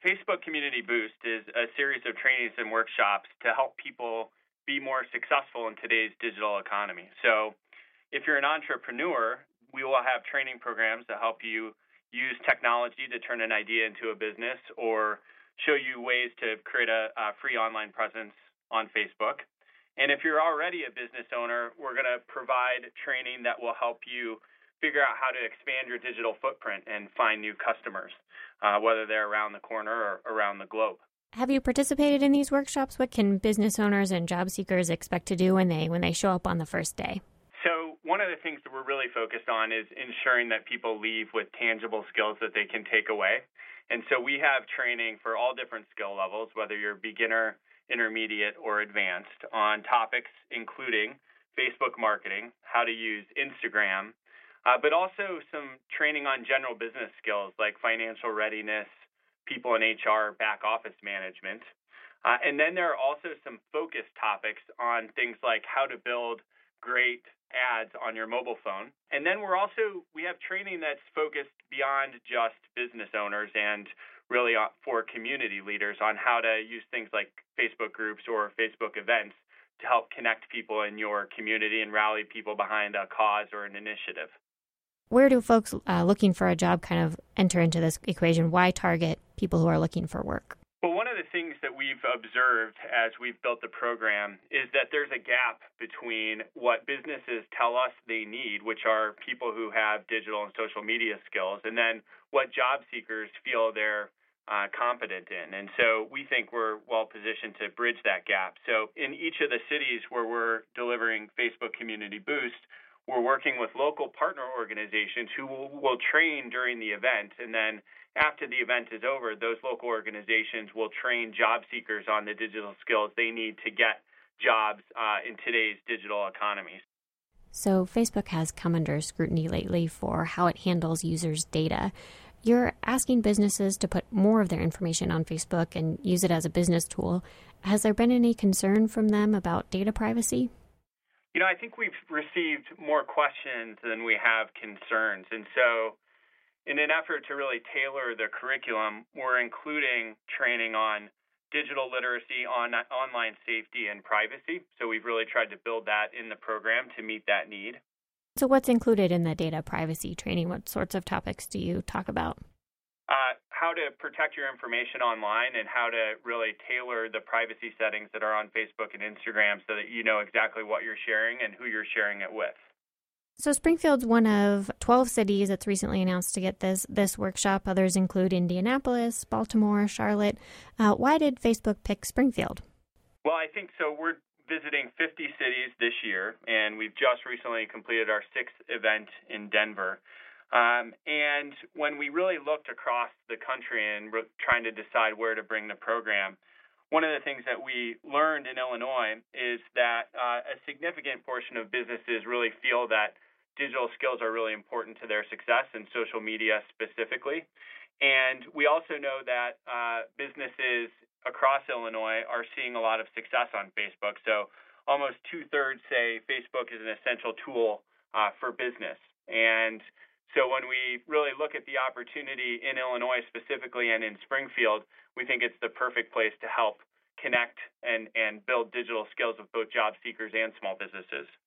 Facebook Community Boost is a series of trainings and workshops to help people be more successful in today's digital economy. So, if you're an entrepreneur, we will have training programs that help you use technology to turn an idea into a business or show you ways to create a free online presence on Facebook. And if you're already a business owner, we're going to provide training that will help you figure out how to expand your digital footprint and find new customers, whether they're around the corner or around the globe. Have you participated in these workshops? What can business owners and job seekers expect to do when they show up on the first day? So one of the things that we're really focused on is ensuring that people leave with tangible skills that they can take away. And so we have training for all different skill levels, whether you're beginner, intermediate, or advanced, on topics including Facebook marketing, how to use Instagram, but also some training on general business skills like financial readiness, people in HR, back office management. And then there are also some focused topics on things like how to build great ads on your mobile phone. And then we have training that's focused beyond just business owners and really for community leaders on how to use things like Facebook groups or Facebook events to help connect people in your community and rally people behind a cause or an initiative. Where do folks looking for a job kind of enter into this equation? Why target people who are looking for work? Well, one of the things that we've observed as we've built the program is that there's a gap between what businesses tell us they need, which are people who have digital and social media skills, and then what job seekers feel they're competent in. And so we think we're well positioned to bridge that gap. So in each of the cities where we're delivering Facebook Community Boost, we're working with local partner organizations who will train during the event, and then after the event is over, those local organizations will train job seekers on the digital skills they need to get jobs in today's digital economy. So Facebook has come under scrutiny lately for how it handles users' data. You're asking businesses to put more of their information on Facebook and use it as a business tool. Has there been any concern from them about data privacy? I think we've received more questions than we have concerns. And so in an effort to really tailor the curriculum, we're including training on digital literacy, on online safety and privacy. So we've really tried to build that in the program to meet that need. So what's included in the data privacy training? What sorts of topics do you talk about? How to protect your information online and how to really tailor the privacy settings that are on Facebook and Instagram so that you know exactly what you're sharing and who you're sharing it with. So Springfield's one of 12 cities that's recently announced to get this workshop. Others include Indianapolis, Baltimore, Charlotte. Why did Facebook pick Springfield? Well, I think so. We're visiting 50 cities this year, and we've just recently completed our 6th event in Denver. And when we really looked across the country and trying to decide where to bring the program, one of the things that we learned in Illinois is that a significant portion of businesses really feel that digital skills are really important to their success, and social media specifically. And we also know that businesses across Illinois are seeing a lot of success on Facebook. So almost 2/3 say Facebook is an essential tool for business. And so when we really look at the opportunity in Illinois specifically and in Springfield, we think it's the perfect place to help connect and build digital skills with both job seekers and small businesses.